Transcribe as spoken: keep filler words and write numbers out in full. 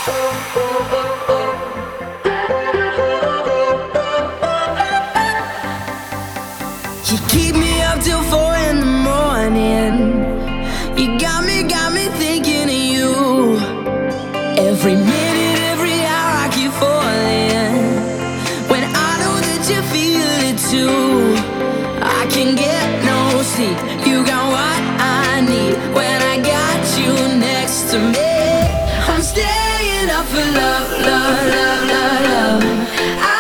You keep me up till four in the morning. You got me, got me thinking of you. Every minute, every hour I keep falling. When I know that you feel it too. I can get no sleep. You got what I need. When I got you next to me, I'm staying up for love, love, love, love, love.